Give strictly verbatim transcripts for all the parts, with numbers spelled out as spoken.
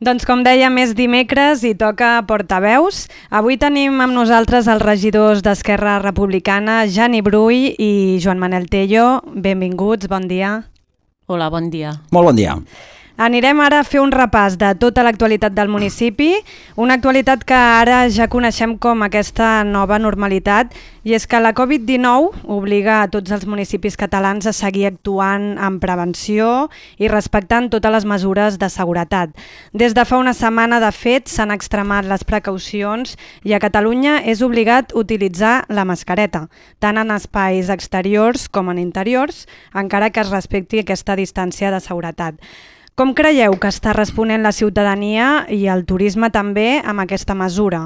Doncs com dèiem, és dimecres i toca portaveus. Avui tenim amb nosaltres els regidors d'Esquerra Republicana, Jani Brull i Joan Manel Tello. Benvinguts, bon dia. Hola, bon dia. Molt bon dia. Anirem ara a fer un repàs de tota l'actualitat del municipi, una actualitat que ara ja coneixem com aquesta nova normalitat, i és que la covid dinou obliga a tots els municipis catalans a seguir actuant amb prevenció i respectant totes les mesures de seguretat. Des de fa una setmana, de fet, s'han extremat les precaucions i a Catalunya és obligat utilitzar la mascareta, tant en espais exteriors com en interiors, encara que es respecti aquesta distància de seguretat. Com creieu que està responent la ciutadania i el turisme també amb aquesta mesura?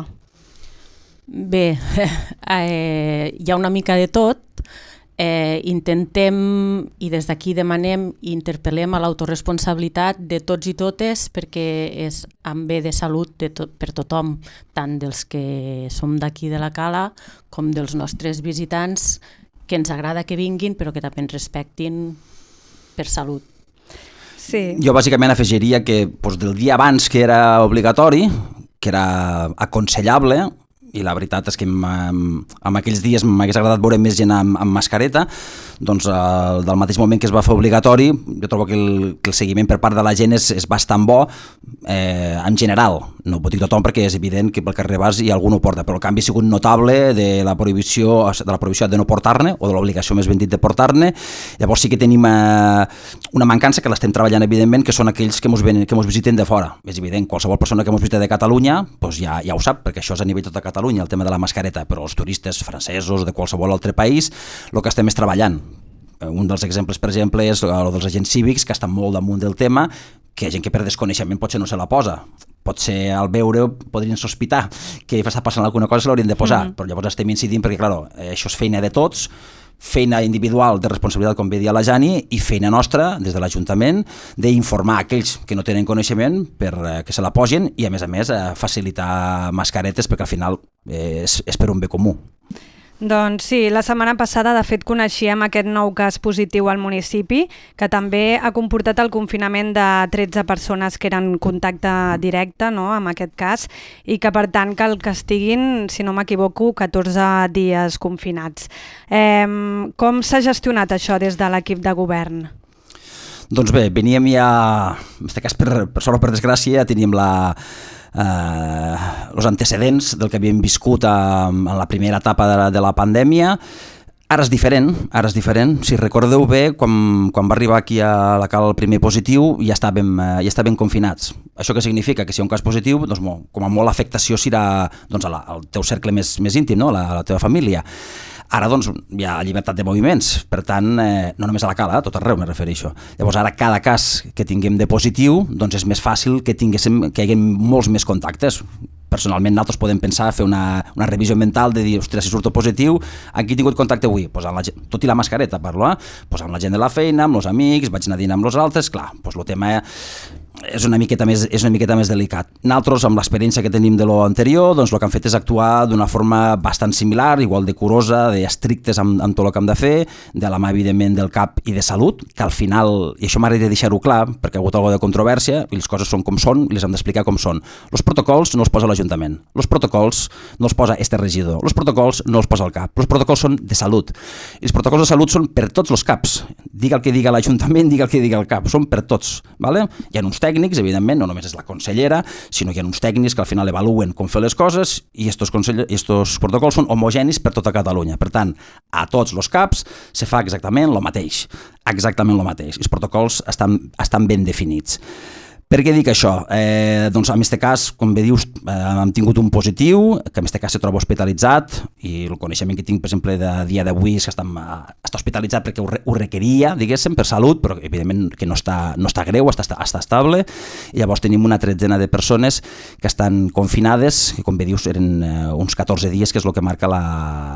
Bé, eh, hi ha una mica de tot. Eh, intentem i des d'aquí demanem i interpel·lem a l'autoresponsabilitat de tots i totes perquè és en bé de salut de tot, per tothom, tant dels que som d'aquí de la Cala com dels nostres visitants, que ens agrada que vinguin però que també ens respectin per salut. Sí. Jo bàsicament afegiria que doncs, del dia abans que era obligatori, que era aconsellable, i la veritat és que en, en aquells dies m'hagués agradat veure més gent amb, amb mascareta, doncs eh, del mateix moment que es va fer obligatori, jo trobo que el, que el seguiment per part de la gent és, és bastant bo eh, en general. No ho pot dir tothom perquè és evident que pel carrer vas i algú no porta, però el canvi ha sigut notable de la prohibició de la prohibició de no portar-ne, o de l'obligació més ben dit de portar-ne. Llavors sí que tenim eh, una mancança que l'estem treballant evidentment, que són aquells que ens que ens visiten de fora. És evident, qualsevol persona que ens visita de Catalunya doncs ja, ja ho sap, perquè això és a nivell de tota Catalunya, el tema de la mascareta, però els turistes francesos de qualsevol altre país, el que estem és treballant. Un dels exemples, per exemple, és el dels agents cívics, que estan molt damunt del tema, que hi ha gent que per desconeixement potser no se la posa. Potser al veure podrien sospitar que està passant alguna cosa, se l'haurien de posar, mm. però llavors estem incidint perquè, clar, això és feina de tots, feina individual de responsabilitat, com bé dia la Jani, i feina nostra, des de l'Ajuntament, d'informar aquells que no tenen coneixement per eh, que se la posin i, a més a més, eh, facilitar mascaretes perquè al final eh, és, és per un bé comú. Doncs sí, la setmana passada de fet coneixíem aquest nou cas positiu al municipi, que també ha comportat el confinament de tretze persones que eren en contacte directe, no, amb aquest cas, i que per tant cal que estiguin, si no m'equivoco, catorze dies confinats. Eh, com s'ha gestionat això des de l'equip de govern? Doncs bé, veníem ja, en aquest cas per, per sort o per desgràcia, ja teníem la... Eh, els antecedents del que havíem viscut a, en la primera etapa de la, de la pandèmia. Ara és diferent, ara és diferent. Si recordeu bé, quan, quan va arribar aquí a la Cala el primer positiu, ja estàvem, ja estàvem confinats. Això què significa? Que si hi ha un cas positiu, doncs, com a molt l'afectació serà doncs, a la, al teu cercle més, més íntim, no? a, la, a la teva família. Ara doncs, hi ha llibertat de moviments, per tant, eh, no només a la Cala, a tot arreu me refereixo. Llavors ara cada cas que tinguem de positiu doncs és més fàcil que, tinguéssim, que hi hagi molts més contactes. Personalment nosaltres podem pensar fer una, una revisió mental de dir, ostres, si surto positiu, amb qui he tingut contacte avui? Pues amb la, tot i la mascareta parlo, eh? Pues amb la gent de la feina, amb els amics, vaig anar a dinar amb els altres, clar, pues el tema és una miqueta més, és una miqueta més delicat. Nosaltres, amb l'experiència que tenim de lo anterior, doncs el que hem fet és actuar d'una forma bastant similar, igual de curosa, d'estrictes amb, amb tot el que hem de fer, de la mà, evidentment, del cap i de salut, que al final, i això m'agradaria deixar-ho clar, perquè ha hagut alguna de controvèrsia, i les coses són com són, i les hem d'explicar com són. Els protocols no els posa l'Ajuntament, els protocols no els posa este regidor, els protocols no els posa el cap, els protocols són de salut, i els protocols de salut són per tots els caps, diga el que diga l'Ajuntament, diga el que diga el cap, són per tots, ¿vale? Hi ha uns tècnics, evidentment, no només és la consellera, sinó que hi ha uns tècnics que al final evaluen com fer les coses i estos, estos protocols són homogenis per tota Catalunya. Per tant, a tots els caps se fa exactament el mateix, exactament el mateix. Els protocols estan, estan ben definits. Per què dic això? Eh, doncs en aquest cas, com bé dius, eh, hem tingut un positiu, que en aquest cas se troba hospitalitzat, i el coneixement que tinc, per exemple, de dia d'avui és que està, està hospitalitzat perquè ho, re, ho requeria, diguéssim, per salut, però evidentment que no està, no està greu, està, està estable, i llavors tenim una tretzena de persones que estan confinades, que com bé dius eren eh, uns catorze dies, que és el que marca la...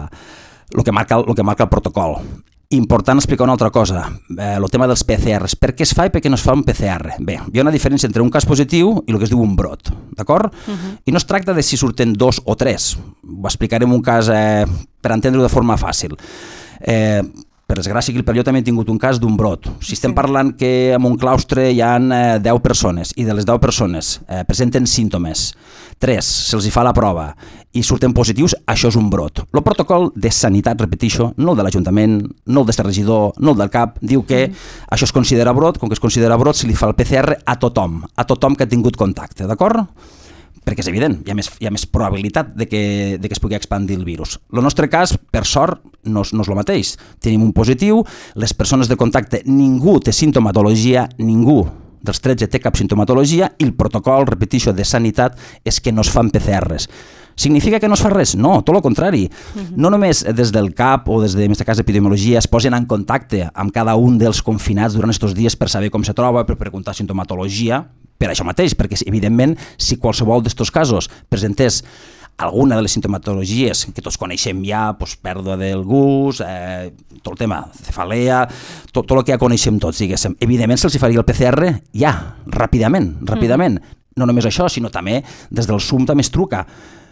el que marca, el que marca el protocol. Important explicar una altra cosa, eh, el tema dels P C Rs. Per què es fa i per què no es fa un P C R? Bé, hi ha una diferència entre un cas positiu i el que es diu un brot, d'acord? Uh-huh. I no es tracta de si surten dos o tres. Ho explicarem un cas eh, per entendre-ho de forma fàcil. Eh, Per desgràcia, aquí al Perelló també hem tingut un cas d'un brot. Si estem parlant que en un claustre hi ha eh, deu persones i de les deu persones eh, presenten símptomes, tres se'ls hi fa la prova i surten positius, això és un brot. El protocol de sanitat, repeteixo, no el de l'Ajuntament, no el d'este regidor, no el del C A P, diu que mm. això es considera brot, com que es considera brot, se li fa el P C R a tothom, a tothom que ha tingut contacte, d'acord? Perquè és evident, hi ha més, hi ha més probabilitat de que, de que es pugui expandir el virus. El nostre cas, per sort, no és, no és el mateix. Tenim un positiu, les persones de contacte, ningú té sintomatologia, ningú dels tretze té cap sintomatologia i el protocol, repeteixo, de sanitat és que no es fan P C Rs. Significa que no es fa res? No, tot el contrari. Uh-huh. No només des del C A P o des de, en aquest cas, epidemiologia es posen en contacte amb cada un dels confinats durant aquests dies per saber com se troba, per preguntar sintomatologia, per això mateix, perquè evidentment si qualsevol d'aquests casos presentés alguna de les sintomatologies que tots coneixem ja, doncs, pèrdua del gust, eh, tot el tema cefalea, tot, tot el que ja coneixem tots, diguéssim, evidentment se'ls faria el P C R ja, ràpidament, ràpidament. Mm. No només això, sinó també des del SUM també es truca.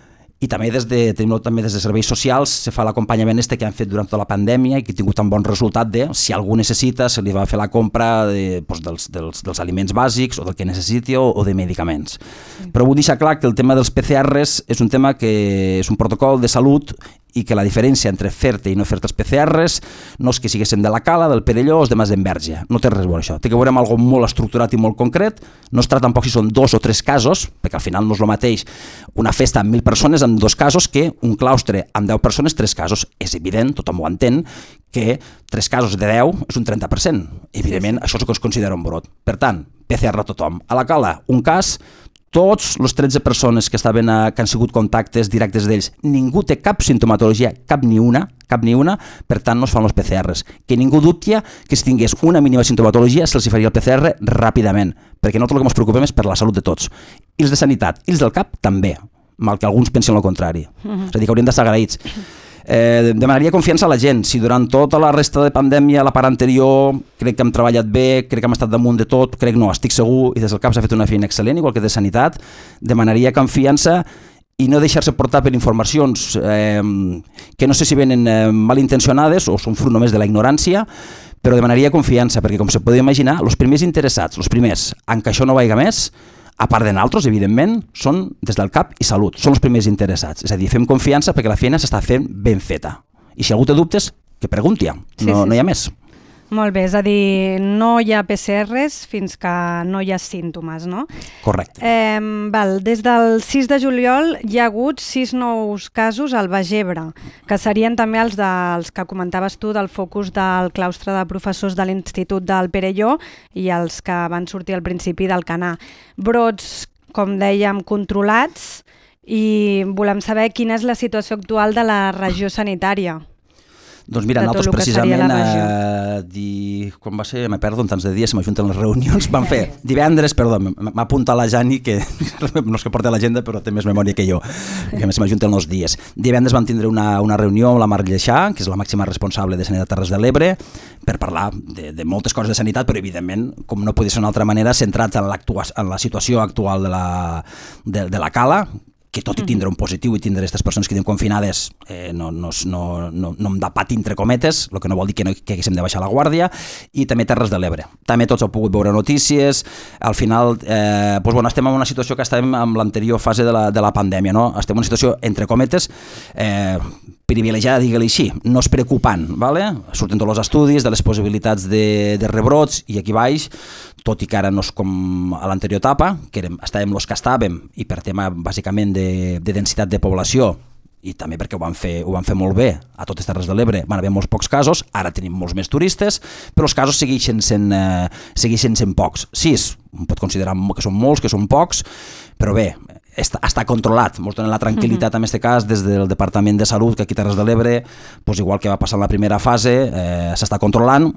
I també des de, tenim, també des de serveis socials se fa l'acompanyament este que han fet durant tota la pandèmia i que ha tingut un bon resultat de, si algú necessita, se li va fer la compra de, doncs, dels, dels, dels aliments bàsics o del que necessiti o, o de medicaments. Sí. Però vull deixar clar que el tema dels P C Rs és un tema que és un protocol de salut i que la diferència entre fer-te i no fer-te els P C Rs no és que siguéssim de la Cala, del Perelló o de Masdenverge. No té res a veure això. Té que veure amb algo molt estructurat i molt concret. No es tracta tampoc si són dos o tres casos, perquè al final no és el mateix una festa amb mil persones amb dos casos que un claustre amb deu persones, tres casos. És evident, tothom ho entén, que tres casos de deu és un trenta per cent. Evidentment, sí, sí. Això és el que es considera un brot. Per tant, P C R a tothom. A la Cala, un cas, tots les tretze persones que, estaven a, que han sigut contactes directes d'ells, ningú té cap sintomatologia, cap ni una, cap ni una, per tant no es fan els P C Rs. Que ningú dubti que si tingués una mínima sintomatologia se'ls faria el P C R ràpidament, perquè nosaltres el que ens preocupem és per la salut de tots. I els de sanitat, i els del C A P també, mal que alguns pensin el contrari. Uh-huh. És a dir, que haurien d'estar agraïts. Eh, demanaria confiança a la gent. Si durant tota la resta de pandèmia, la part anterior, crec que hem treballat bé, crec que hem estat damunt de tot, crec no, estic segur, i des del C A P s'ha fet una feina excel·lent, igual que de sanitat, demanaria confiança i no deixar-se portar per informacions eh, que no sé si venen eh, malintencionades o són fruit només de la ignorància, però demanaria confiança, perquè com se podeu imaginar, els primers interessats, els primers en que això no vaiga més, a part de nosaltres, evidentment, són des del C A P i Salut, són els primers interessats. És a dir, fem confiança perquè la feina s'està fent ben feta. I si algú té dubtes, que pregunti, no, sí, sí, no hi ha més. Molt bé, és a dir, no hi ha P C Rs fins que no hi ha símptomes, no? Correcte. Eh, val, des del sis de juliol hi ha hagut sis nous casos al Baix Ebre, que serien també els dels que comentaves tu del focus del claustre de professors de l'Institut del Perelló i els que van sortir al principi del Canà. Brots, com dèiem, controlats, i volem saber quina és la situació actual de la regió sanitària. Doncs mira, nosaltres precisament, eh, di... quan va ser, me perdo en tants de dies, se m'ajunten les reunions, vam fer divendres, perdó, m'ha apuntat la Jani, que no és que porti l'agenda, però té més memòria que jo, que a més se m'ajunten els dies. Divendres vam tindre una, una reunió amb la Mar Lleixà, que és la màxima responsable de Sanitat Terres de l'Ebre, per parlar de, de moltes coses de sanitat, però evidentment, com no podia ser d'una altra manera, centrats en, en la situació actual de la, de, de la Cala, que tot i tindre un positiu i tindre aquestes persones que diuen confinades eh, no, no, no, no, no em da pat entre cometes, el que no vol dir que, no, que haguéssim de baixar la guàrdia, i també Terres de l'Ebre. També tots heu pogut veure notícies, al final eh, doncs, bueno, estem en una situació que estem en l'anterior fase de la, de la pandèmia, no? Estem en una situació entre cometes eh, privilegiada, digue-li així, no és preocupant, vale? Surten tots els estudis de les possibilitats de, de rebrots i aquí baix, tot i que ara no és com a l'anterior etapa, que érem, estàvem els que estàvem i per tema bàsicament de, de densitat de població i també perquè ho van fer, ho van fer molt bé a totes Terres de l'Ebre, van haver molts pocs casos, ara tenim molts més turistes, però els casos segueixen sent, eh, segueixen sent pocs. Sis, pot considerar que són molts, que són pocs, però bé, està, està controlat, ens donen la tranquil·litat en aquest cas des del Departament de Salut, que aquí a Terres de l'Ebre, doncs igual que va passar en la primera fase, eh, s'està controlant,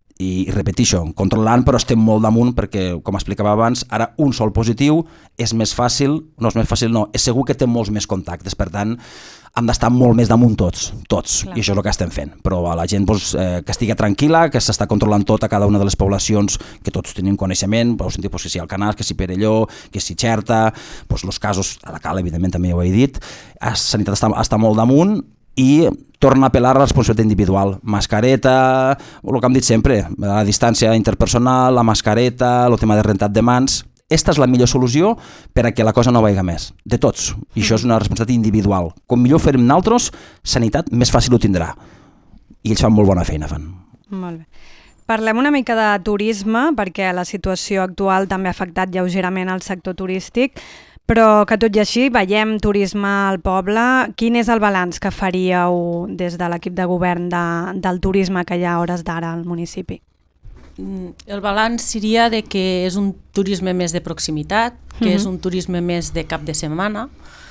i repeteixo, controlant, però estem molt damunt perquè, com explicava abans, ara un sol positiu és més fàcil, no és més fàcil, no, és segur que té molts més contactes, per tant, hem d'estar molt més damunt tots, tots, clar. I això és el que estem fent, però a la gent doncs, eh, que estigui tranquil·la, que s'està controlant tot a cada una de les poblacions, que tots tenim coneixement, heu sentit doncs, que si Alcanàs, que si Perelló, que si Xerta, doncs, els casos, a la Cala, evidentment, també ho he dit, la sanitat està, està molt damunt, i torna a apel·lar a la responsabilitat individual. Mascareta, el que hem dit sempre, la distància interpersonal, la mascareta, el tema de rentat de mans. Esta és la millor solució per a que la cosa no vaiga més, de tots. I això és una responsabilitat individual. Com millor ho farem nosaltres, sanitat més fàcil ho tindrà. I ells fan molt bona feina, fan. Molt bé. Parlem una mica de turisme, perquè la situació actual també ha afectat lleugerament el sector turístic, però que tot i així veiem turisme al poble. Quin és el balanç que faríeu des de l'equip de govern de, del turisme que hi ha a hores d'ara al municipi? El balanç seria de que és un turisme més de proximitat, que uh-huh. és un turisme més de cap de setmana,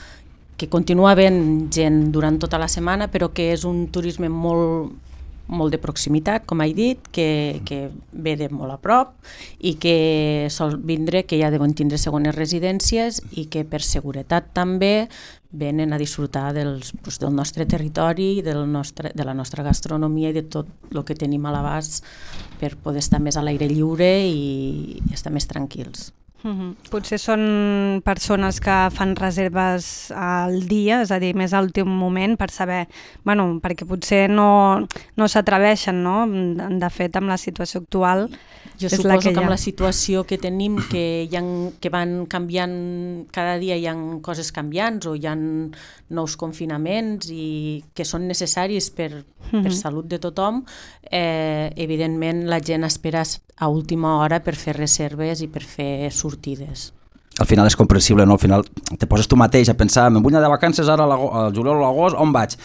que continua havent gent durant tota la setmana, però que és un turisme molt, molt de proximitat, com he dit, que, que ve de molt a prop i que sol vindre, que ja deuen tindre segones residències i que per seguretat també venen a disfrutar dels, doncs, del nostre territori, del nostre, de la nostra gastronomia i de tot el que tenim a l'abast per poder estar més a l'aire lliure i, i estar més tranquils. Uh-huh. Potser són persones que fan reserves al dia, és a dir, més a l'últim moment per saber, bueno, perquè potser no, no s'atreveixen, no? De fet, amb la situació actual jo és suposo la que, que amb ha. la situació que tenim, que, hi ha, que van canviant, cada dia hi ha coses canviants o hi ha nous confinaments i que són necessaris per, uh-huh. per salut de tothom, eh, evidentment la gent espera a última hora per fer reserves i per fer sortides. Al final és comprensible, no? Al final te poses tu mateix a pensar, me'n vull anar de vacances ara al juliol o a l'agost, on vaig?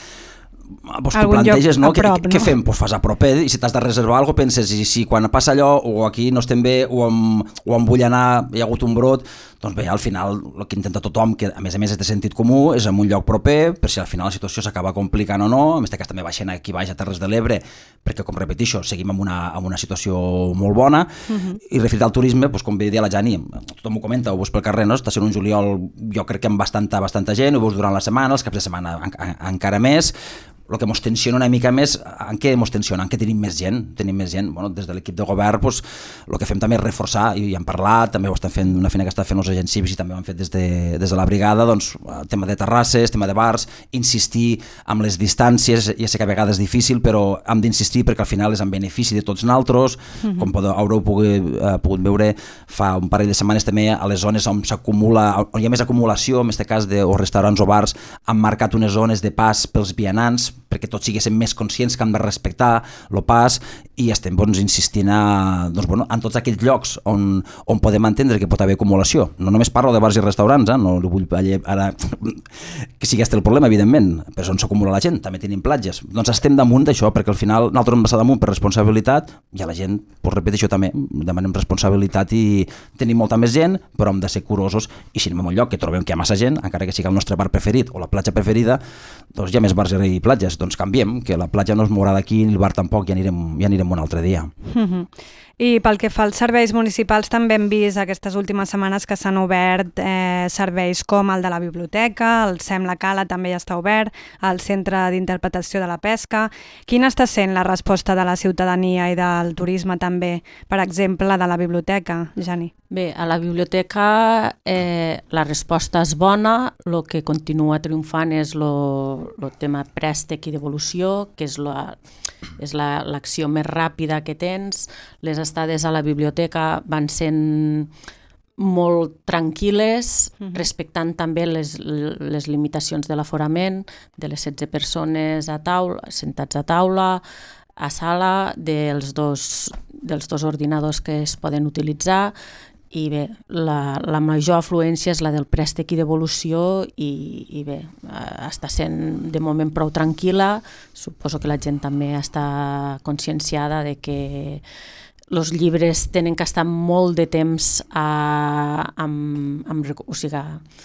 Pues tu planteges, no? Prop, què, què fem? Pues fas a propet i si t'has de reservar alguna cosa penses, i si quan passa allò o aquí no estem bé o em, o em vull anar, hi ha hagut un brot, doncs bé, al final el que intenta tothom, que a més a més és de sentit comú, és en un lloc proper, per si al final la situació s'acaba complicant o no, en aquest cas també baixant aquí baix a Terres de l'Ebre, perquè com repeteixo, seguim en una, en una situació molt bona, uh-huh. i referit al turisme, doncs, com bé deia la Jani, tothom ho comenta, ho veus pel carrer, no? Està sent un juliol, jo crec que amb bastanta, bastanta gent, ho veus durant la setmana, els caps de setmana en, en, encara més. El que ens tensiona una mica més, en què ens tensiona? En què tenim més gent? Tenim més gent. Bueno, des de l'equip de govern, doncs, el que fem també és reforçar, i hem parlat, també ho estan fent, una feina que està fent els agents cívics i també ho han fet des de, des de la brigada, doncs, el tema de terrasses, tema de bars, insistir amb les distàncies, ja sé que a vegades és difícil, però hem d'insistir perquè al final és en benefici de tots nosaltres, uh-huh. com podeu, haureu pogut, uh, pogut veure, fa un parell de setmanes també a les zones on s'acumula, on hi ha més acumulació, en aquest cas de o restaurants o bars, han marcat unes zones de pas pels vianants, perquè tots siguéssim més conscients que hem de respectar el pas i estem doncs, insistint a, doncs, bueno, en tots aquells llocs on, on podem entendre que pot haver acumulació. No només parlo de bars i restaurants, eh? No li vull ara que sigui aquest el problema, evidentment, però on s'acumula la gent, també tenim platges. Doncs estem damunt d'això, perquè al final nosaltres hem passat damunt per responsabilitat i a la gent, pues, repeteixo també, demanem responsabilitat i tenim molta més gent, però hem de ser curosos i si anem a un lloc que trobem que hi ha massa gent, encara que sigui el nostre bar preferit o la platja preferida, doncs hi ha més bars i platges, doncs canviem, que la platja no es mourà d'aquí i el bar tampoc, ja anirem, ja anirem un altre dia. Uh-huh. I pel que fa als serveis municipals també hem vist aquestes últimes setmanes que s'han obert eh, serveis com el de la biblioteca, el SEM La Cala també ja està obert, el Centre d'Interpretació de la Pesca. Quina està sent la resposta de la ciutadania i del turisme també, per exemple, de la biblioteca, Jani? Bé, a la biblioteca eh, la resposta és bona, el que continua triomfant és el tema préstec i devolució, que és la, és la, l'acció més ràpida que tens. Les estades a la biblioteca van sent molt tranquil·les, uh-huh. respectant també les, les limitacions de l'aforament, de les setze persones a taula, sentats a taula, a sala, dels dos, dels dos ordinadors que es poden utilitzar. I bé, la, la major afluència és la del préstec i devolució i, i bé, està sent de moment prou tranquil·la. Suposo que la gent també està conscienciada de que els llibres tenen que estar molt de temps a, amb, amb, o sigui,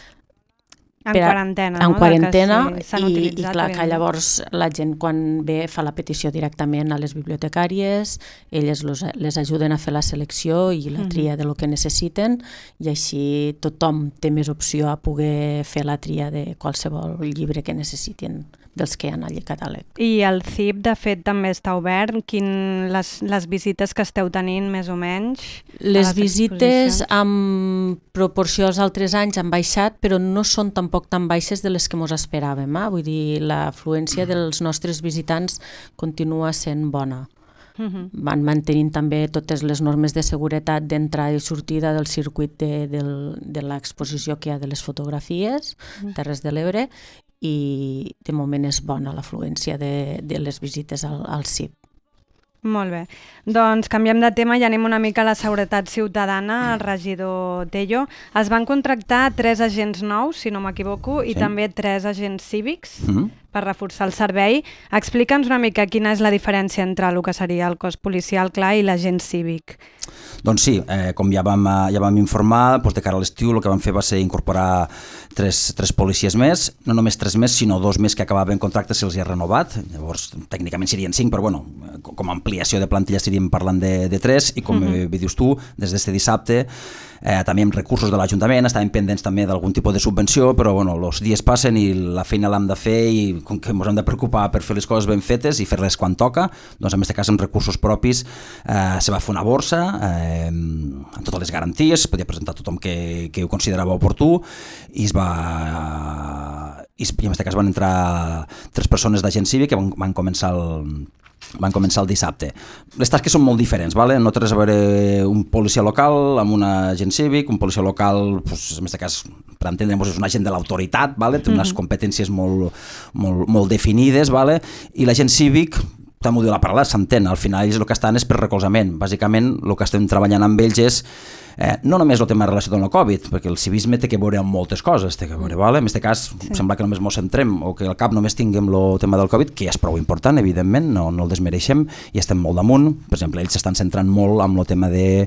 en quarantena, en no? quarantena sí, i, i clar que llavors la gent quan ve fa la petició directament a les bibliotecàries, elles los, les ajuden a fer la selecció i la tria de lo que necessiten i així tothom té més opció a poder fer la tria de qualsevol llibre que necessitin dels que hi ha al catàleg. I el C I P, de fet, també està obert? Quin, les, les visites que esteu tenint, més o menys? Les, les visites, en proporció als altres anys, han baixat, però no són tampoc tan baixes de les que ens esperàvem. Eh? Vull dir, l'afluència dels nostres visitants continua sent bona. Uh-huh. Van mantenint també totes les normes de seguretat d'entrada i sortida del circuit de, de, de l'exposició que hi ha de les fotografies, uh-huh. Terres de l'Ebre, i de moment és bona l'afluència de, de les visites al, al C I P. Molt bé. Doncs canviem de tema i anem una mica a la seguretat ciutadana. El regidor Tello. Es van contractar tres agents nous, si no m'equivoco, sí. I també tres agents cívics mm-hmm. per reforçar el servei. Explica'ns una mica quina és la diferència entre el que seria el cos policial, clar, i l'agent cívic. Doncs sí, eh, com ja vam, ja vam informar, doncs de cara a l'estiu el que vam fer va ser incorporar tres, tres policies més, no només tres més, sinó dos més que acabaven contracte se'ls ha renovat, llavors tècnicament serien cinc, però bueno, com a ampliació de plantilla estaríem parlant de, de tres, i com uh-huh. bé dius tu, des d'este dissabte, eh, també amb recursos de l'Ajuntament, estàvem pendents també d'algun tipus de subvenció, però bueno, els dies passen i la feina l'hem de fer i com que ens hem de preocupar per fer les coses ben fetes i fer-les quan toca, doncs en aquest cas amb recursos propis eh, se va fer una borsa, eh, amb totes les garanties, es podia presentar tothom que, que ho considerava oportú i es va i en aquest cas van entrar tres persones d'agent cívic que van, van començar el van començar el dissabte. Les tasques són molt diferents, vale? No té res a veure un policia local amb un agent cívic, un policia local, pues, en aquest cas, per entendre-nos, és un agent de l'autoritat, vale? Té unes competències molt, molt, molt definides, vale? I l'agent cívic, també ho diu la paraula, s'entén, al final ells el que estan és per recolzament. Bàsicament el que estem treballant amb ells és eh, no només el tema relacionat amb el Covid, perquè el civisme té que veure amb moltes coses, té que veure, vale? En aquest cas sí. Sembla que només ens centrem o que al cap només tinguem el tema del Covid, que és prou important, evidentment, no, no el desmereixem i estem molt damunt. Per exemple, ells s'estan centrant molt amb el tema de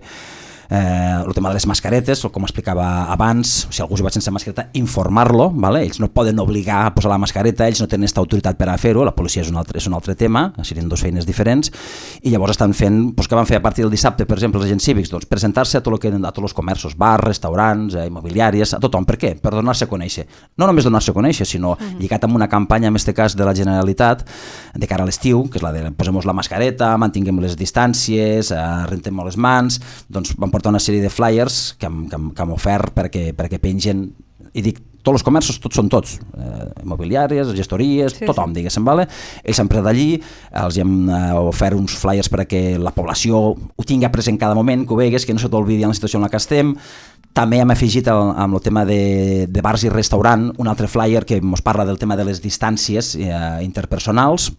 Eh, el tema de les mascaretes, com explicava abans, si algú hi va sense mascareta, informar-lo, vale? Ells no poden obligar a posar la mascareta, ells no tenen aquesta autoritat per a fer-ho, la policia és un altre, és un altre tema, serien dues feines diferents, i llavors estan fent, doncs, què van fer a partir del dissabte, per exemple, els agents cívics? Doncs presentar-se a, tot que, a tots els comerços, bars, restaurants, eh, immobiliàries, a tothom. Per què? Per donar-se a conèixer. No només donar-se a conèixer, sinó uh-huh. lligat amb una campanya, en aquest cas de la Generalitat, de cara a l'estiu, que és la de posem la mascareta, mantinguem les distàncies, eh, rentem les mans, doncs van portar una sèrie de flyers que hem, que hem, que hem ofert perquè, perquè pengen, i dic, tots els comerços, tots són tots, eh, immobiliàries, gestories, sí, tothom, sí. Diguéssim, vale? Ells s'han pres d'allí, els hem eh, ofert uns flyers perquè la població ho tingui present cada moment, que ho vegues, que no se t'olvidi en la situació en la que estem. També hem afegit el, amb el tema de, de bars i restaurant un altre flyer que ens parla del tema de les distàncies eh, interpersonals.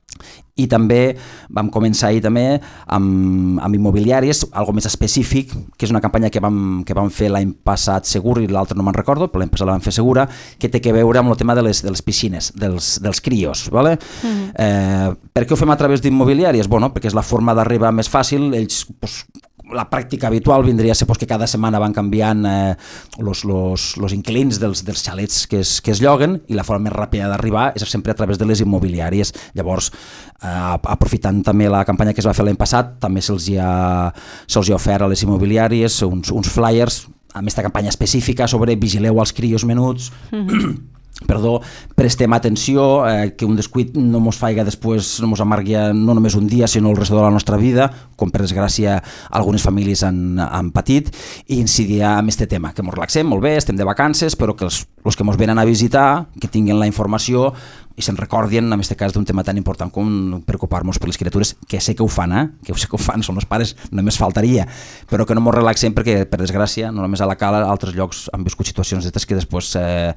I també vam començar ahir també amb, amb immobiliàries, algo més específic, que és una campanya que vam, que vam fer l'any passat segur i l'altre no me'n recordo, però l'any passat la vam fer segura, que té que veure amb el tema de les, de les piscines, dels, dels crios. Vale? Mm-hmm. eh, per què ho fem a través d'immobiliàries? Bueno, perquè és la forma d'arribar més fàcil, ells... Pues, la pràctica habitual vindria a ser pues, que cada setmana van canviant eh, los, los, los inquilins dels, dels xalets que es, que es lloguen i la forma més ràpida d'arribar és sempre a través de les immobiliàries. Llavors, eh, aprofitant també la campanya que es va fer l'any passat, també se'ls hi ha, se'ls hi ha ofert a les immobiliàries uns, uns flyers amb aquesta campanya específica sobre vigileu els crios menuts, mm-hmm. Perdó, prestem atenció, eh, que un descuit no mos faiga després, no mos amargui no només un dia, sinó el resto de la nostra vida, com per desgràcia algunes famílies han, han patit, i incidir en aquest tema, que mos relaxem, molt bé, estem de vacances, però que els, els que mos venen a visitar, que tinguin la informació i se'n recordin, en aquest cas, d'un tema tan important com preocupar-nos per les criatures, que sé que ho fan, eh? que sé que ho fan, són els pares, només faltaria, però que no mos relaxem perquè, per desgràcia, no només a la Cala, a altres llocs han viscut situacions d'aquestes que després... Eh,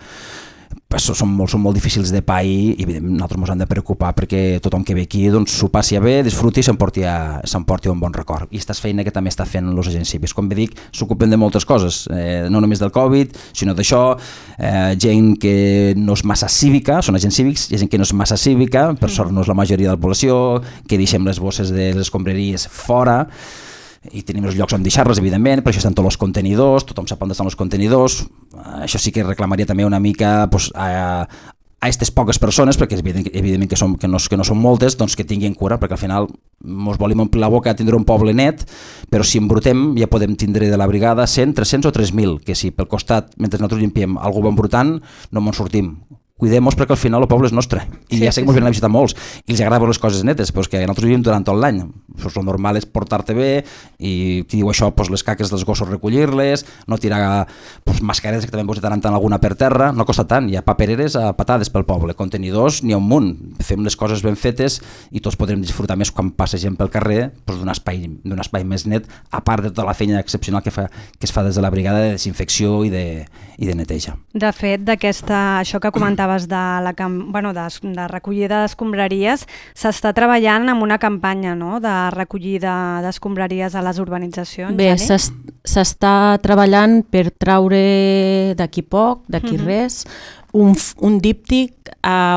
Són molt, són molt difícils de pa i evidentment nosaltres ens hem de preocupar perquè tothom que ve aquí doncs, s'ho passi a bé, disfruti i s'emporti un bon record. I aquesta és feina que també està fent els agents cívics. Com bé dic, s'ocupen de moltes coses, eh, no només del Covid, sinó d'això, eh, gent que no és massa cívica, són agents cívics, hi ha gent que no és massa cívica, per sort no és la majoria de la població, que deixem les bosses de les escombraries fora, i tenim els llocs on deixar-les, evidentment, per això estan tots els contenidors, tothom sap on estan els contenidors. Això sí que reclamaria també una mica pues, a a aquestes poques persones, perquè evident, evidentment que, som, que, no, que no són moltes, doncs que tinguin cura, perquè al final ens volim omplir la boca a tindre un poble net, però si embrutem ja podem tindre de la brigada cent, tres-cents o tres mil, que si pel costat, mentre nosaltres llimpiem, algú va embrutant, no me'n sortim. cuidem-nos perquè al final el poble és nostre i sí, ja sé que ens venen a visitar molts i els agrada les coses netes, però és que nosaltres vivim durant tot l'any, pues, lo normal és portar-te bé i qui diu això, pues, les caques dels gossos recollir-les, no tirar pues, mascaretes que també posi tant en tant alguna per terra, no costa tant, hi ha papereres a patades pel poble, contenidors n'hi ha un munt, fem les coses ben fetes i tots podrem disfrutar més quan passa gent pel carrer pues, d'un espai, d'un espai més net, a part de tota la feina excepcional que, fa, que es fa des de la brigada de desinfecció i de, i de neteja. De fet, d'aquesta, això que comentaves de la bueno, de, de recollida d'escombraries, s'està treballant amb una campanya, no?, de recollida d'escombraries a les urbanitzacions. Bé, s'està treballant per traure d'aquí poc, d'aquí uh-huh. res, un, un díptic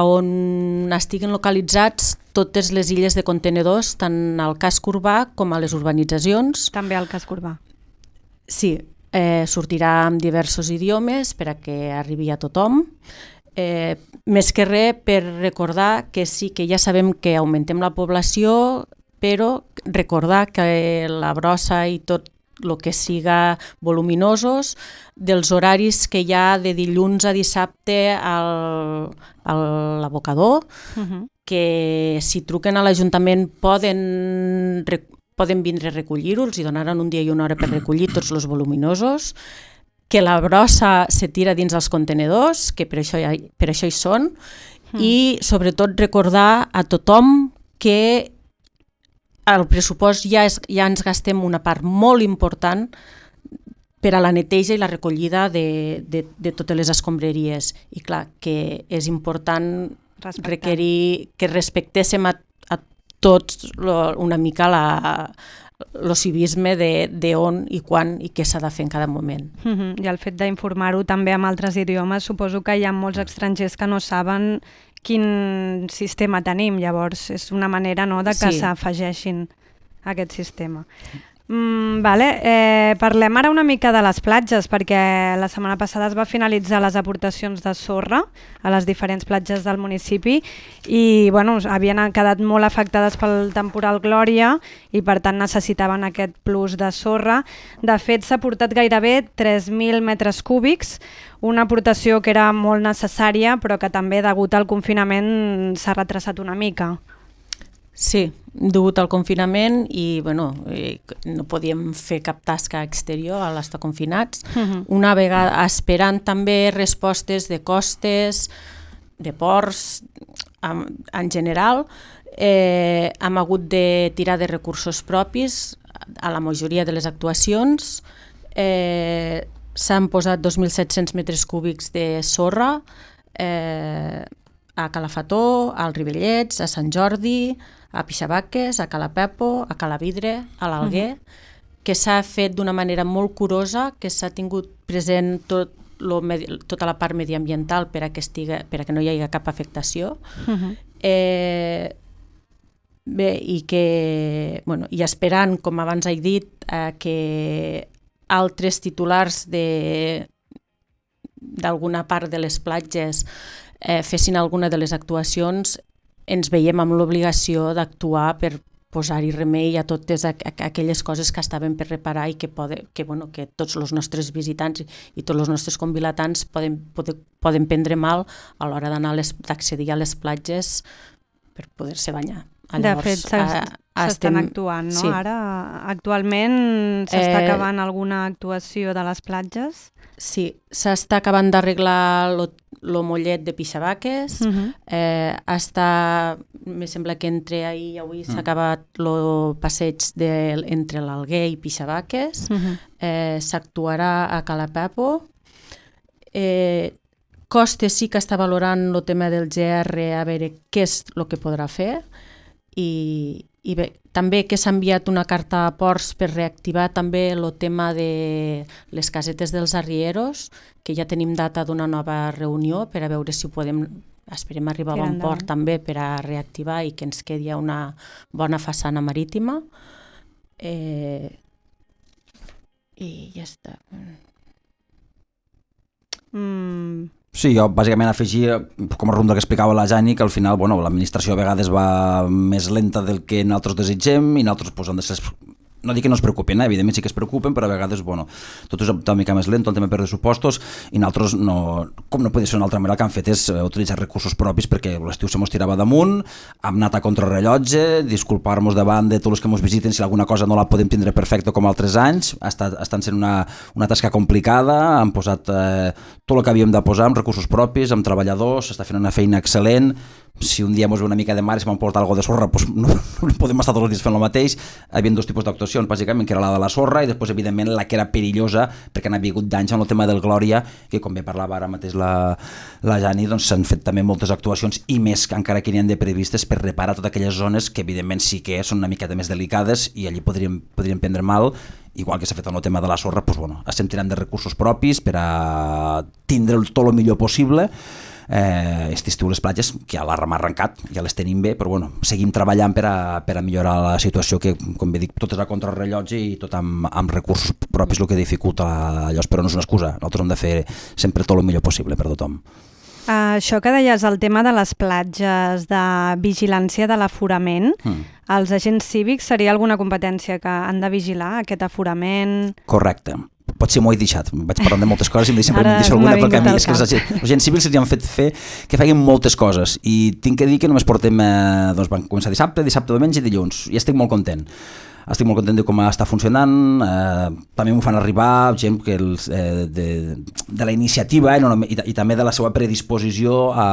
on estiguen localitzats totes les illes de contenedors, tant al casc urbà com a les urbanitzacions. També al casc urbà. Sí, eh, sortirà en diversos idiomes per a que arribi a tothom. Eh, més que res per recordar que sí que ja sabem que augmentem la població, però recordar que la brossa i tot el que siga voluminosos, dels horaris que hi ha de dilluns a dissabte al, a l'abocador, uh-huh. que si truquen a l'Ajuntament poden, poden vindre a recollir-ho, els donaran un dia i una hora per recollir tots els voluminosos, que la brossa se tira dins els contenedors, que per això, hi, per això hi són, mm. i sobretot recordar a tothom que el pressupost ja, és, ja ens gastem una part molt important per a la neteja i la recollida de, de, de totes les escombraries. I clar, que és important Respectant. requerir que respectéssim a, a tots lo, una mica la... el civisme de, de on i quan i què s'ha de fer en cada moment. Uh-huh. I el fet d'informar-ho també amb altres idiomes, suposo que hi ha molts estrangers que no saben quin sistema tenim, llavors és una manera, no, de que sí. s'afegeixin a aquest sistema. Mm, vale. eh, parlem ara una mica de les platges, perquè la setmana passada es va finalitzar les aportacions de sorra a les diferents platges del municipi i bueno, havien quedat molt afectades pel temporal Glòria i per tant necessitaven aquest plus de sorra. De fet s'ha aportat gairebé tres mil metres cúbics, una aportació que era molt necessària però que també degut al confinament s'ha retrasat una mica. Sí, degut al confinament i bueno, eh, no podíem fer cap tasca exterior a l'estar confinats. Uh-huh. Una vegada esperant també respostes de costes, de ports, en, en general, eh, hem hagut de tirar de recursos propis a la majoria de les actuacions. Eh, s'han posat dos mil set-cents metres cúbics de sorra eh, a Calafató, als Rivellets, a Sant Jordi, a Pixabaques, a Calapepo, a Calavidre, a l'Alguer, uh-huh. que s'ha fet d'una manera molt curosa, que s'ha tingut present tot lo, tota la part mediambiental per a que, estiga, per a que no hi hagi cap afectació. Uh-huh. Eh, bé, i que, bueno, i esperant, com abans he dit, eh, que altres titulars de d'alguna part de les platges eh, fessin alguna de les actuacions, ens veiem amb l'obligació d'actuar per posar-hi remei a totes aquelles coses que estaven per reparar i que, pode, que, bueno, que tots els nostres visitants i tots els nostres convilatants poden, poden, poden prendre mal a l'hora d'anar d'accedir a les platges per poder-se banyar. Llavors, de fet, s'estan actuant, no? Sí. Ara, actualment, s'està eh, acabant alguna actuació de les platges? Sí, s'està acabant d'arreglar el mollet de Pixabaques, uh-huh. eh, està, me sembla que entre ahir i avui uh-huh. s'ha acabat el passeig de, entre l'Alguer i Pixabaques, uh-huh. eh, s'actuarà a Calapepo. Eh, Coste sí que està valorant el tema del G R a veure què és el que podrà fer, i, i bé, també que s'ha enviat una carta a Ports per reactivar també el tema de les casetes dels arrieros, que ja tenim data d'una nova reunió per a veure si ho podem, esperem arribar a bon port també per a reactivar i que ens quedi una bona façana marítima. Eh, I ja està. Mm. Sí, jo bàsicament afegia, com a ronda que explicava la Jani, que al final bueno, l'administració a vegades va més lenta del que nosaltres desitgem i nosaltres pues, hem de ser no dic que no es preocupen, eh? Evidentment sí que es preocupen, però a vegades, bueno, tot és una mica més lent, el tema per pressupostos, i nosaltres, no, com no podia ser una altra manera, el que han fet és utilitzar recursos propis perquè l'estiu se mos tirava damunt, hem anat a contrarrellotge, disculpar-nos davant de tots els que ens visiten si alguna cosa no la podem tindre perfecta com altres anys, ha estat, estan sent una, una tasca complicada, hem posat eh, tot el que havíem de posar amb recursos propis, amb treballadors, s'està fent una feina excel·lent. Si un dia ens ve una mica de mar i si m'han portat alguna de sorra, doncs no, no podem estar tots els dies fent el mateix. Hi havia dos tipus d'actuacions, bàsicament, que era la de la sorra i després, evidentment, la que era perillosa, perquè n'ha hagut danys en el tema del Glòria, que com bé parlava ara mateix la, la Jani, doncs s'han fet també moltes actuacions i més que encara que n'hi han de previstes per reparar totes aquelles zones que evidentment sí que són una miqueta més delicades i allí podríem, podríem prendre mal, igual que s'ha fet en el tema de la sorra, doncs, bueno, estem tirant de recursos propis per a tindre tot el millor possible. Eh, aquest estiu les platges, que ja l'hem arrencat, ja les tenim bé, però bueno, seguim treballant per a, per a millorar la situació, que com bé dic, tot és a contrarrellotge i tot amb, amb recursos propis, el que dificulta allò, però no és una excusa, nosaltres hem de fer sempre tot el millor possible per a tothom. Uh, això que deies, el tema de les platges, de vigilància de l'aforament, mm. els agents cívics seria alguna competència que han de vigilar aquest aforament? Correcte. Potser m'ho he deixat, vaig parlant de moltes coses i em deixo alguna pel camí. És que els agents civils se'ls han fet fer que facin moltes coses i tinc que dir que només portem, eh, doncs van començar dissabte, dissabte, diumenge i dilluns i estic molt content. Estic molt content de com està funcionant, eh, també m'ho fan arribar gent que els, eh, de, de la iniciativa eh, no, i, i també de la seva predisposició a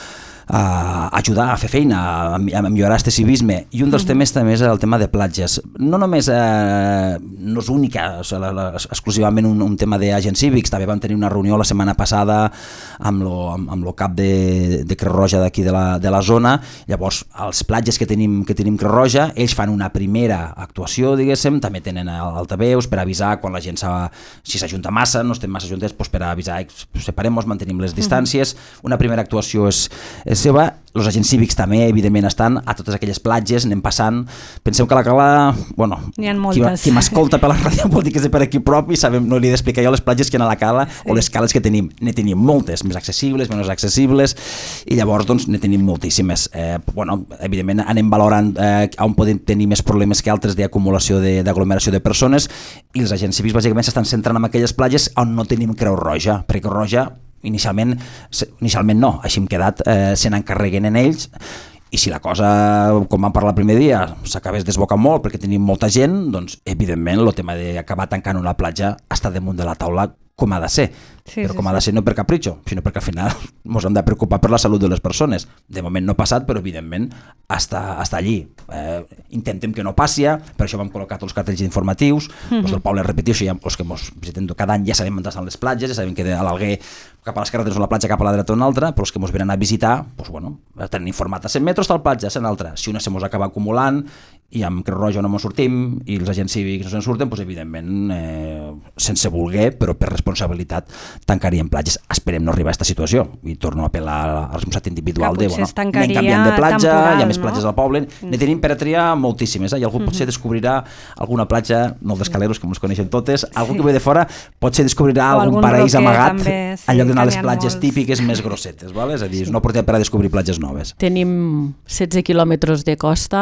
a ajudar a fer feina, a, a millorar este civisme. I un dels uh-huh. temes també és el tema de platges. No només eh, no és única, o sigui, la, la, exclusivament un, un tema d'agents cívics, també vam tenir una reunió la setmana passada amb lo, amb, amb lo cap de, de Creu Roja d'aquí de, la, de la zona. Llavors, els platges que tenim, que tenim Creu Roja, ells fan una primera actuació, diguéssim, també tenen altaveus per avisar quan la gent s'ha, si s'ajunta massa, no estem massa juntes, doncs per avisar, separem-nos, mantenim les distàncies. Uh-huh. Una primera actuació és, és seva, els agents cívics també evidentment estan a totes aquelles platges, anem passant, penseu que a la Cala, bueno, qui, qui m'escolta per la ràdio vol dir que és de per aquí prop i sabem, no li he d'explicar jo les platges que hi ha a la Cala sí. o les cales que tenim, ne tenim moltes, més accessibles, menys accessibles i llavors doncs ne tenim moltíssimes. Eh, bueno, evidentment anem valorant eh, on podem tenir més problemes que altres d'acumulació d'aglomeració de, de persones i els agents cívics bàsicament s'estan centrant en aquelles platges on no tenim Creu Roja, perquè Creu Roja inicialment, inicialment no, així hem quedat, eh, se n'encarreguen en ells i si la cosa, com vam parlar el primer dia, s'acabés desbocant molt perquè tenim molta gent, doncs evidentment el tema d'acabar tancant una platja està damunt de la taula com ha de ser, sí, però com sí, ha de ser no per capritxo, sinó perquè al final ens hem de preocupar per la salut de les persones. De moment no ha passat, però evidentment està, està allí. Eh, intentem que no passi, per això vam col·locar tots els cartells informatius, mm-hmm. els del poble repeteixo, ja, els que ens visiten cada any ja sabem on estan les platges, ja sabem que a l'Alguer cap a l'esquerra tens una platja, cap a la dreta una altra, però els que ens venen a visitar, doncs, bueno, tenen informat a cent metres tal platja, a cent altra. Si una se mos acaba acumulant i amb Creu Roja no ens sortim i els agents cívics no se'n surten, doncs evidentment eh, sense voler, però per responsabilitat tancaríem platges. Esperem no arribar a aquesta situació i torno a apel·lar a la responsabilitat individual de, bueno, anem canviant de platja, temporal, hi ha més platges no? al poble, mm. ne tenim per a triar moltíssimes, eh? I algú mm-hmm. potser descobrirà alguna platja, no els Escaleros, que ens coneixen totes, algú sí. que ve de fora potser descobrirà o algun paraís amagat també, sí, en lloc d'anar a les platges molts. típiques més grossetes, vale? És a dir, és una oportunitat per a descobrir platges noves. Tenim setze quilòmetres de costa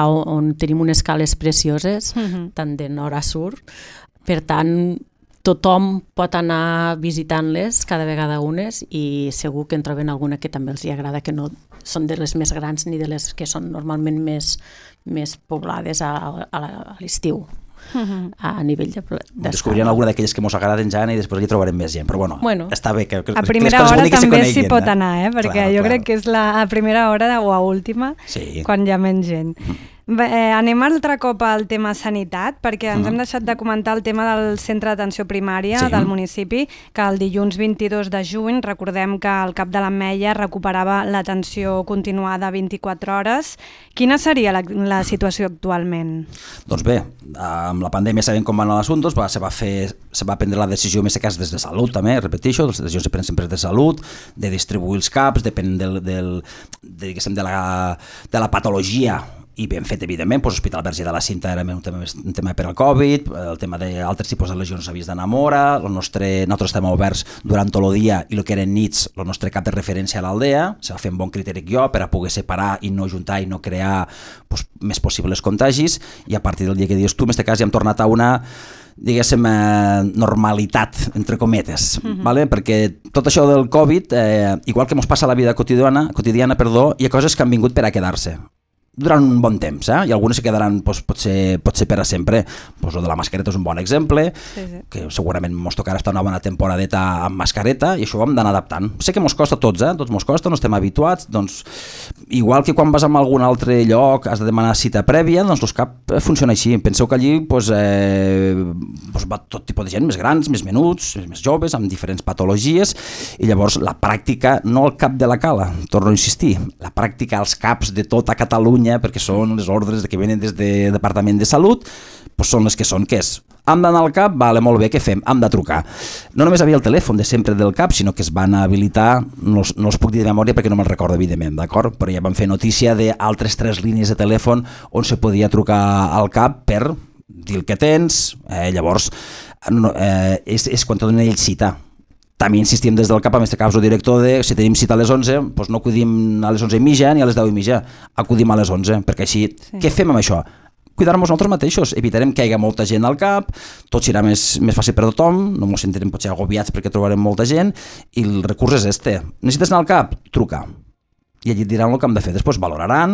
on tenim unes cales precioses, uh-huh. tant de nord a sud. Per tant, tothom pot anar visitant-les cada vegada unes i segur que en troben alguna que també els hi agrada, que no són de les més grans ni de les que són normalment més, més poblades a, a, a l'estiu. Uh-huh. A nivell de... Descobriran alguna d'aquelles que ens agraden ja i després allà trobarem més gent, però bueno, bueno està bé que, que, a primera hora també s'hi pot eh? anar, eh? perquè clar, jo clar. crec que és la a primera hora o a última sí. quan hi ha menys gent. Uh-huh. Bé, eh, anem altre cop al tema sanitat, perquè ens uh-huh. hem deixat de comentar el tema del centre d'atenció primària sí. del municipi, que el dilluns vint-i-dos de juny, recordem que el cap de l'Ametlla recuperava l'atenció continuada vint-i-quatre hores. Quina seria la, la situació actualment? Doncs bé, amb la pandèmia sabem com van els assumptes, va, se, va fer, se va prendre la decisió més que des de salut també, repeteixo, les decisions se prenen sempre de salut, de distribuir els caps, depèn del, del, de, de, la, de la patologia i ben fet, evidentment, doncs, l'Hospital Verge de la Cinta era un tema, un tema per al Covid, el tema d'altres tipus de lesions s'havies d'anar a Mora, el nostre, nosaltres estem oberts durant tot el dia i el que eren nits, el nostre cap de referència a l'aldea, se va fer un bon criteri jo per a poder separar i no juntar i no crear doncs, més possibles contagis, i a partir del dia que dius tu, en aquest cas ja hem tornat a una diguéssim, eh, normalitat, entre cometes, uh-huh. vale? Perquè tot això del Covid, eh, igual que ens passa a la vida quotidiana, quotidiana perdó, hi ha coses que han vingut per a quedar-se durant un bon temps, eh? I algunes se quedaran doncs, potser, potser per a sempre. Doncs el de la mascareta és un bon exemple, sí, sí. que segurament ens tocarà estar una bona temporadeta amb mascareta i això ho hem d'anar adaptant. Sé que ens costa a tots, eh? Tots ens costa, no estem habituats, doncs igual que quan vas a algun altre lloc has de demanar cita prèvia, doncs el cap funciona així. Penseu que allí doncs, eh, doncs va tot tipus de gent, més grans, més menuts, més joves, amb diferents patologies, i llavors la pràctica, no el cap de la cala, torno a insistir, la pràctica als caps de tota Catalunya, perquè són les ordres que venen des del Departament de Salut, doncs són les que són, que és, hem d'anar al cap, vale, molt bé, què fem? Hem de trucar. No només havia el telèfon de sempre del cap, sinó que es van habilitar, no els, no els puc dir de memòria perquè no me'l recordo, evidentment, d'acord? Però ja van fer notícia d'altres tres línies de telèfon on se podia trucar al cap per dir el que tens, eh, llavors no, eh, és, és quan te donen ells cita. També insistim des del cap, en aquest cas el director, de si tenim cita a les onze, doncs no acudim a les onze i mitja ni a les deu i mitja, acudim a les onze, perquè així, sí. Què fem amb això? Cuidar-nos nosaltres mateixos, evitarem que hi hagi molta gent al cap, tot serà més, més fàcil per a tothom, no ens sentirem potser agobiats perquè trobarem molta gent, i el recurs és este. Necessites anar al cap? Truca. I allí et diran el que hem de fer. Després valoraran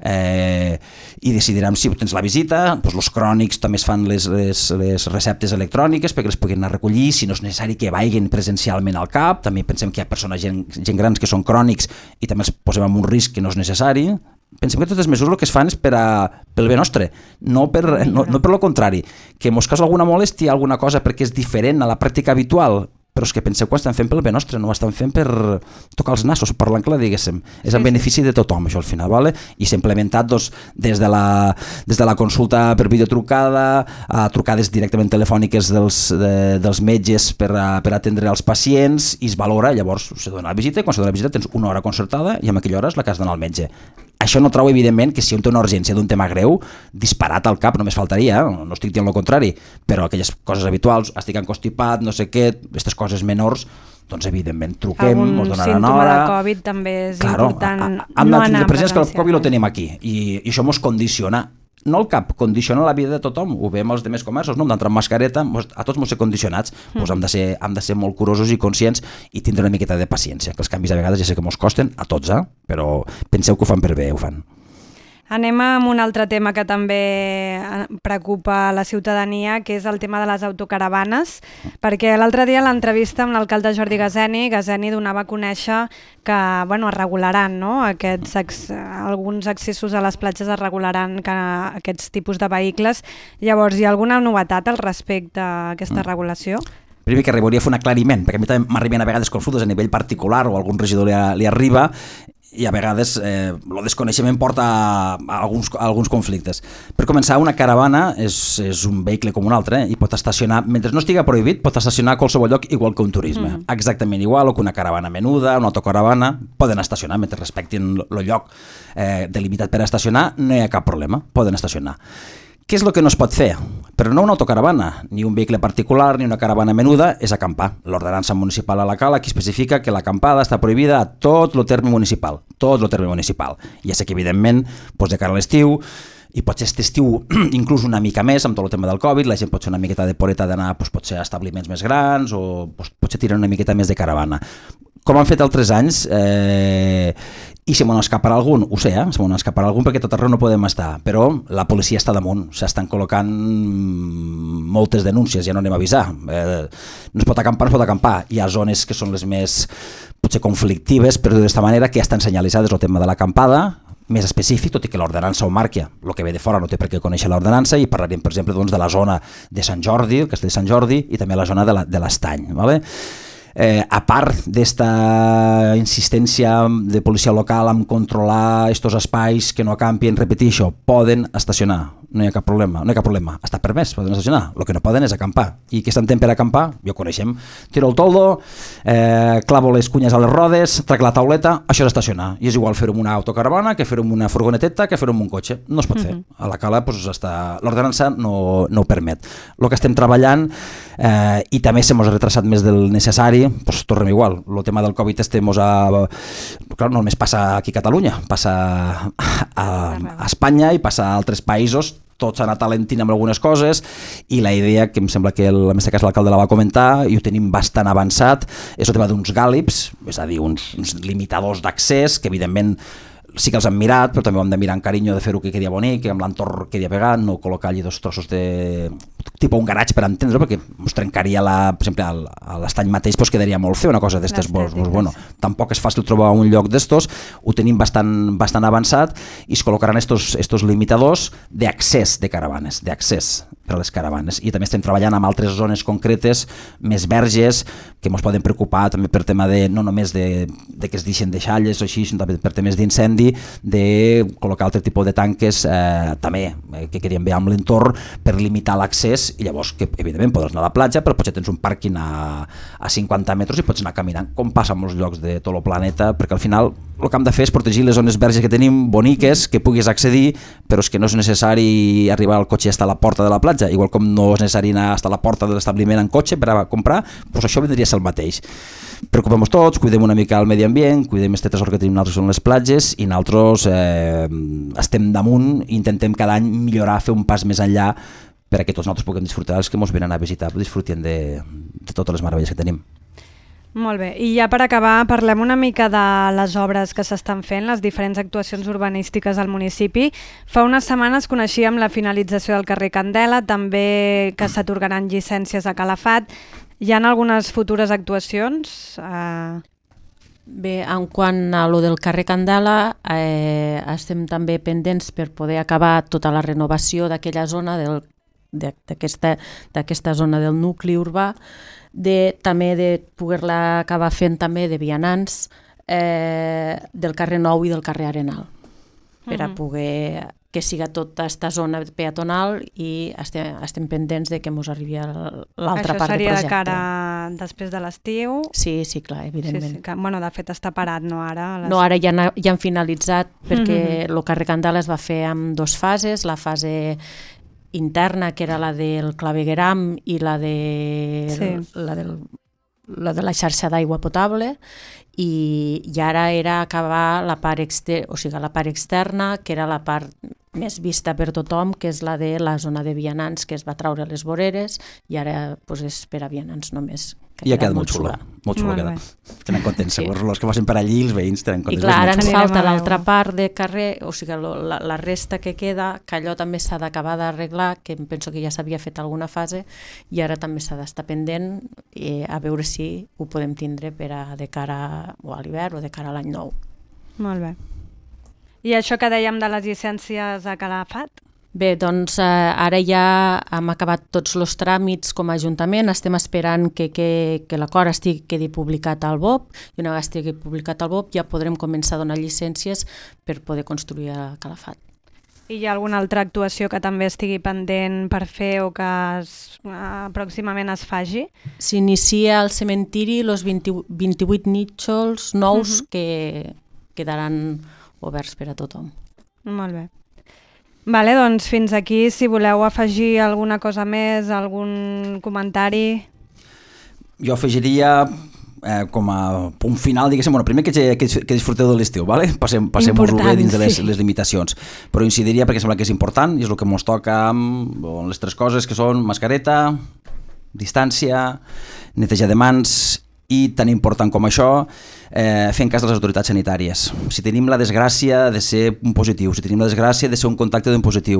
eh, i decidiran si tens la visita. Doncs els crònics també es fan les, les, les receptes electròniques perquè les puguin anar a recollir, si no és necessari que vagin presencialment al cap. També pensem que hi ha persones, gent, gent grans que són crònics i també els posem en un risc que no és necessari. Pensem que totes les mesures el que es fan és per a, pel bé nostre, no per, no, no per lo contrari, que mos causa alguna molèstia, alguna cosa perquè és diferent a la pràctica habitual, però és que penseu que ho estan fent pel bé nostre, no ho estan fent per tocar els nassos, parlant clar, diguéssim. És en benefici de tothom, això al final, vale? I s'ha implementat doncs, des, de la, des de la consulta per videotrucada, a trucades directament telefòniques dels, de, dels metges per, a, per atendre els pacients, i es valora, llavors se dona la visita, i quan se dona la visita tens una hora concertada i en aquella hora és la que has d'anar al metge. Això no trau, evidentment, que si hi ha una urgència d'un tema greu, disparat al cap, només faltaria, eh? No estic dient el contrari, però aquelles coses habituals, estic encostipat, no sé què, aquestes coses menors, doncs evidentment truquem, ens donaran hora... Algun símptoma de Covid també és claro, important a, a, no anar presents que el Covid lo tenim aquí, i, i això ens condiciona. No el cap, condiciona la vida de tothom, ho veiem als demés comerços, no? Hem d'entrar amb mascareta, a tots ens ser condicionats, mm. doncs hem de ser, hem de ser molt curosos i conscients i tindre una miqueta de paciència, que els canvis a vegades ja sé que ens costen, a tots, eh? Però penseu que ho fan per bé, ho fan. Anem amb un altre tema que també preocupa la ciutadania, que és el tema de les autocaravanes, perquè l'altre dia a l'entrevista amb l'alcalde Jordi Gaseni, Gaseni donava a conèixer que bueno, es regularan, no? Aquests, alguns accessos a les platges es regularan que, aquests tipus de vehicles. Llavors, hi ha alguna novetat al respecte a aquesta mm. regulació? Primer que volia fer un aclariment, perquè a mi també m'arriben a vegades consultes a nivell particular o algun regidor li, li arriba, i a vegades eh, el desconeixement porta a, a, alguns, a alguns conflictes. Per començar, una caravana és, és un vehicle com un altre, eh, i pot estacionar, mentre no estigui prohibit, pot estacionar a qualsevol lloc igual que un turisme. Mm. Exactament igual, o que una caravana menuda, una autocaravana, poden estacionar mentre respectin el lloc eh, delimitat per estacionar, no hi ha cap problema, poden estacionar. Què és el que no es pot fer? Però no una autocaravana, ni un vehicle particular, ni una caravana menuda, és acampar. L'ordenança municipal a la Cala aquí especifica que l'acampada està prohibida a tot el terme municipal, tot el terme municipal. Ja sé que, evidentment, doncs de cara a l'estiu, i pot ser aquest estiu inclús una mica més amb tot el tema del Covid, la gent pot ser una miqueta de poreta d'anar doncs, potser a establiments més grans o doncs, potser tirar una miqueta més de caravana. Com han fet altres anys, eh, i si m'ho escapar algun, ho sé, eh? si m'ho escapar algun perquè tot arreu no podem estar, però la policia està damunt, s'estan col·locant moltes denúncies, ja no anem a avisar. Eh, no es pot acampar, no es pot acampar. Hi ha zones que són les més potser conflictives, per dir-ho d'aquesta manera, que ja estan senyalitzades el tema de l'acampada, més específic, tot i que l'ordenança ho marca. El que ve de fora no té per què conèixer l'ordenança, i parlarem, per exemple, doncs, de la zona de Sant Jordi, el castell de Sant Jordi, i també la zona de l'Estany. Vale? Eh, a part d'esta insistència de policia local en controlar estos espais que no acampien, repetir això, poden estacionar. no hi ha cap problema, no hi ha cap problema, està permès, poden estacionar, el que no poden és acampar, i què s'entén per acampar? Ja ho coneixem, tiro el toldo, eh, clavo les cunyes a les rodes, trec la tauleta, això és estacionar, i és igual fer-ho amb una autocaravana que fer-ho amb una furgoneteta que fer-ho amb un cotxe, no es pot fer, uh-huh. A la cala pues, està... l'ordenança no, no ho permet. El que estem treballant, eh, i també se mos ha retrasat més del necessari, pues, tornem igual, el tema del Covid este mos ha... Clar, no només passa aquí a Catalunya, passa a, a Espanya i passa a altres països, tots han anat alentint amb algunes coses i la idea, que em sembla que el, en aquest cas l'alcalde la va comentar i ho tenim bastant avançat, és el tema d'uns gàlips, és a dir, uns, uns limitadors d'accés que evidentment sí que els hem mirat, però també ho hem de mirar amb carinyo de fer-ho que quedi bonic, que amb l'entorn quedi pegat, no col·locar allí dos trossos de... tipus un garatge per entendre, perquè ens trencaria la, per exemple, a l'estany mateix pues quedaria molt fer una cosa d'estes. Pues, bueno, tampoc és fàcil trobar un lloc d'estos, ho tenim bastant, bastant avançat i es col·locaran estos, estos limitadors d'accés de caravanes, d'accés per a les caravanes. I també estem treballant amb altres zones concretes, més verges, que ens poden preocupar també per tema de, no només de, de que es deixen de xalles o així, sinó també per temes d'incendi, de col·locar altre tipus de tanques eh, també, eh, que quedin bé amb l'entorn per limitar l'accés i llavors que evidentment podràs anar a la platja però potser tens un pàrquing a, a cinquanta metres i pots anar caminant com passa en molts llocs de tot el planeta, perquè al final el que hem de fer és protegir les zones verges que tenim boniques, que puguis accedir, però és que no és necessari arribar al cotxe i estar a la porta de la platja, igual com no és necessari anar a la porta de l'establiment en cotxe per a comprar, doncs això vendria a ser el mateix. Preocupem-nos tots, cuidem una mica el medi ambient, cuidem este tresor que tenim nosaltres són les platges i nosaltres eh, estem damunt i intentem cada any millorar, fer un pas més enllà per a que tots nosaltres puguem disfrutar, els que ens venen a visitar, disfrutem de, de totes les meravelles que tenim. Molt bé, i ja per acabar parlem una mica de les obres que s'estan fent, les diferents actuacions urbanístiques al municipi. Fa unes setmanes coneixíem la finalització del carrer Candela, també que s'atorgaran llicències a Calafat. Hi ha algunes futures actuacions? Uh... Bé, en quant a lo del carrer Candela, eh, estem també pendents per poder acabar tota la renovació d'aquella zona del d'aquesta zona del nucli urbà, de, també de poder-la acabar fent també de vianants eh, del carrer Nou i del carrer Arenal, per a poder que siga tota aquesta zona peatonal i estem, estem pendents de que ens arribi l'altra part del projecte. Això seria de cara després de l'estiu? Sí, sí, clar, evidentment. Sí, sí, que, bueno, de fet està parat, no ara? Les... No, ara ja, han, ja han finalitzat perquè el carrer Candela es va fer en dues fases, la fase interna, que era la del clavegueram i la de, sí. la, del, la de la xarxa d'aigua potable, i, i ara era acabar la part, exter o sigui, la part externa, que era la part més vista per tothom, que és la de la zona de vianants, que es va traure les voreres, i ara pues, és per a vianants només. I ha quedat molt xula, molt xula queda. Tenen contents, segons els que passin per allí, els veïns tenen contents. I clar, ara ens falta l'altra part de carrer, o sigui, la, la resta que queda, que allò també s'ha d'acabar d'arreglar, que em penso que ja s'havia fet alguna fase, i ara també s'ha d'estar pendent eh, a veure si ho podem tindre per a de cara o a l'hivern o de cara a l'any nou. Molt bé. I això que dèiem de les llicències a Calafat? Bé, doncs eh, ara ja hem acabat tots els tràmits com a Ajuntament, estem esperant que, que, que l'acord estigui, quedi publicat al B O P, i una vegada estigui publicat al B O P ja podrem començar a donar llicències per poder construir a Calafat. I hi ha alguna altra actuació que també estigui pendent per fer o que es, uh, pròximament es faci? S'inicia al cementiri els vint-i-vuit nínxols nous uh-huh. que quedaran oberts per a tothom. Molt bé. Vale, doncs fins aquí, si voleu afegir alguna cosa més, algun comentari... Jo afegiria eh, com a punt final, diguéssim, bueno, primer que, que, que disfruteu de l'estiu, vale? Passem, passem-vos-ho bé dins de les, sí. les limitacions, però incidiria perquè sembla que és important i és el que ens toca amb les tres coses que són mascareta, distància, netejar de mans i tan important com això, eh, fent cas de les autoritats sanitàries. Si tenim la desgràcia de ser un positiu, si tenim la desgràcia de ser un contacte d'un positiu,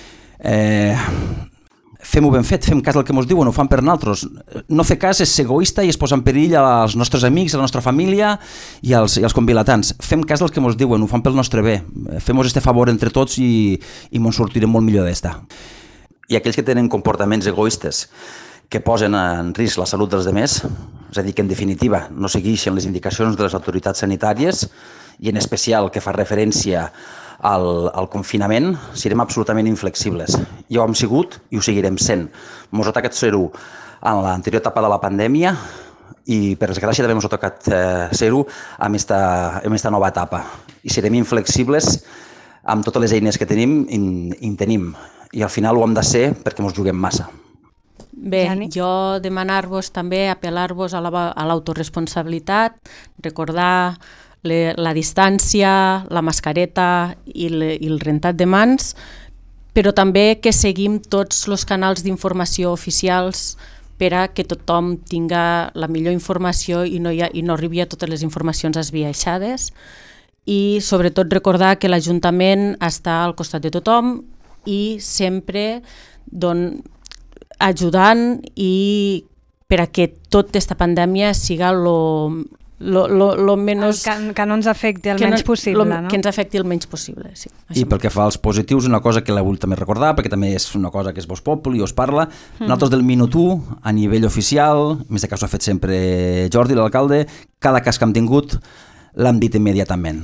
eh, fem-ho ben fet, fem cas del que ens diuen, ho fan per nosaltres. No fer cas és ser egoista i es posa en perill als nostres amics, a la nostra família i als, i als convilatants. Fem cas del que ens diuen, ho fan pel nostre bé. Fem-nos este favor entre tots i, i ens sortirem molt millor d'esta. I aquells que tenen comportaments egoistes que posen en risc la salut dels demés, és a dir, que en definitiva no segueixen les indicacions de les autoritats sanitàries i en especial que fa referència al, al confinament serem absolutament inflexibles. Ja ho hem sigut i ho seguirem sent. Ens ha tocat ser-ho en l'anterior etapa de la pandèmia i per desgràcia també ens ha tocat eh, ser-ho en aquesta nova etapa. I serem inflexibles amb totes les eines que tenim i en tenim. I al final ho hem de ser perquè ens juguem massa. Bé, jo demanar-vos també, apel·lar-vos a l'autoresponsabilitat, recordar le, la distància, la mascareta i, le, i el rentat de mans, però també que seguim tots els canals d'informació oficials per a que tothom tinga la millor informació i no, hi ha, i no arribi a totes les informacions esbiaixades. I sobretot recordar que l'Ajuntament està al costat de tothom i sempre don, ajudant i per a que tota aquesta pandèmia siga lo, lo, lo, lo menys... Que, que no ens afecti el menys no, possible, lo, no? Que ens afecti el menys possible, sí. I pel que fa als positius, una cosa que la vull també recordar, perquè també és una cosa que és Vox Populi i us parla, mm. nosaltres del minut u, a nivell oficial, en aquest cas ho ha fet sempre Jordi, l'alcalde, cada cas que hem tingut l'hem dit immediatament.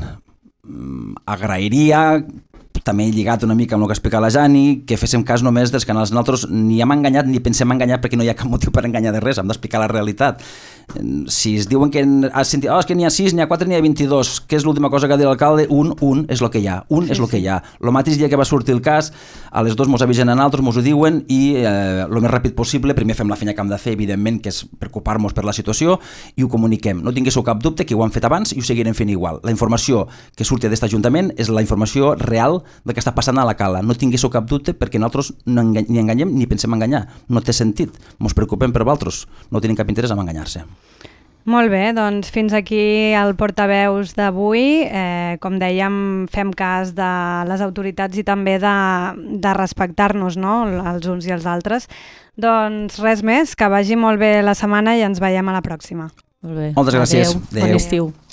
Agrairia, també lligat una mica amb el que explica la Jani, que féssim cas només dels canals. Nosaltres ni hem enganyat ni pensem enganyar perquè no hi ha cap motiu per enganyar de res, hem d'explicar la realitat. Si es diuen que, has sentit, oh, és que n'hi ha sis, n'hi ha quatre, n'hi ha vint-i-dos, què és l'última cosa que ha dit l'alcalde? Un, un és el que hi ha, un sí, és el que hi ha. El mateix dia que va sortir el cas, a les dos mos avisen a nosaltres, mos ho diuen i eh, el més ràpid possible, primer fem la feina que hem de fer, evidentment, que és preocupar-nos per la situació i ho comuniquem. No tinguéssiu cap dubte que ho han fet abans i ho seguirem fent igual. La informació que surti d'aquest Ajuntament és la informació real del que està passant a la cala. No tinguéssiu cap dubte perquè nosaltres no engany, ni enganyem ni pensem enganyar. No té sentit. Mos preocupem per vosaltres. No tenim cap interès en enganyar-se. Molt bé, doncs fins aquí el portaveus d'avui. Eh, com dèiem, fem cas de les autoritats i també de, de respectar-nos, no?, els uns i els altres. Doncs res més, que vagi molt bé la setmana i ens veiem a la pròxima. Molt bé. Moltes gràcies. Adéu. Adéu. Bon estiu.